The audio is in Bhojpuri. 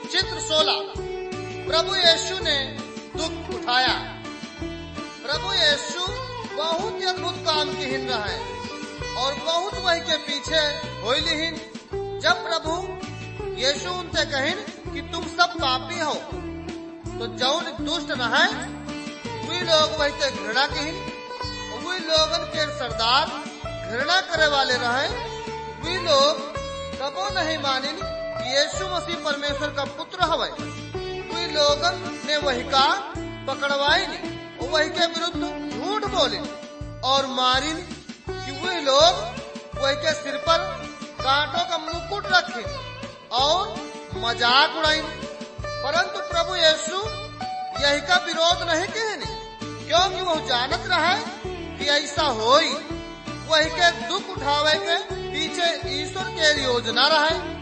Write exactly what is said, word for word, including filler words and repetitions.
चित्र सोलह। प्रभु यीशु ने दुख उठाया। प्रभु यीशु बहुत ही अद्भुत काम किहिन रहे और बहुत वही के पीछे होइलिहिन। जब प्रभु यीशु उनसे कहिन कि तुम सब पापी हो, तो जौन दुष्ट रहे वे लोग वही से घृणा किहिन। वे लोगन के सरदार घृणा करे वाले रहे। वे लोग कबो नहीं मानिन कि यीशु मसीह परमेश्वर का पुत्र हवे। वे लोगन ने वही का पकड़वाइन, वही के विरुद्ध झूठ बोलिन और मारिन कि वे लोग वही के सिर पर कांटों का मुकुट रखिन और मजाक उड़ाइन। परंतु प्रभु यीशु यही का विरोध नहीं कहनी, क्योंकि वो जानत रहे कि ऐसा होई। वही के दुख उठावे के पीछे ईश्वर के योजना रहे।